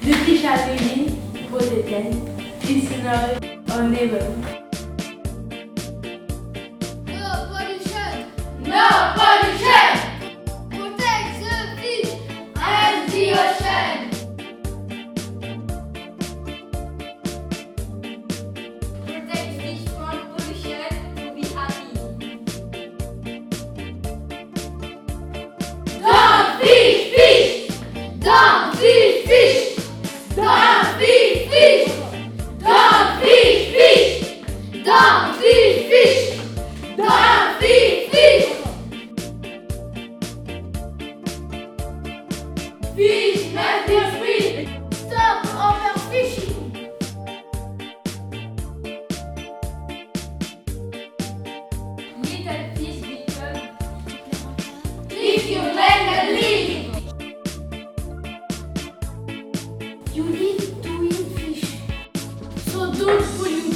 The fish are living, protected, it's not our neighbor. No pollution! No pollution! Protect the fish And the ocean! Protect fish from pollution to be happy. Don't fish, fish! Don't fish, fish! Don't fish, fish! Don't fish, fish! Don't fish, fish! Don't fish, fish! Fish must be free! Stop overfishing! Little fish become If you let them live! You need to eat fish. So don't pollute!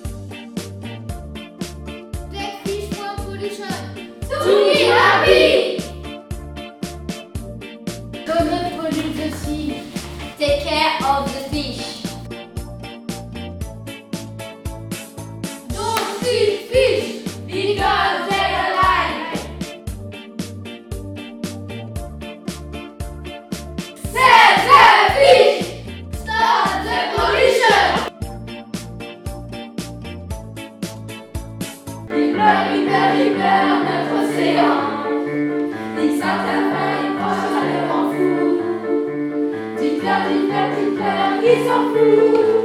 Take fish from pollution. To be happy! Do not pollute the sea. Take care of the fish. Don't feed fish because they're alive. Save the fish. Stop the pollution. Libre, notre océan. Il s'interpelle, il pense à le grand fou. Dites-leur, ils s'en foutent.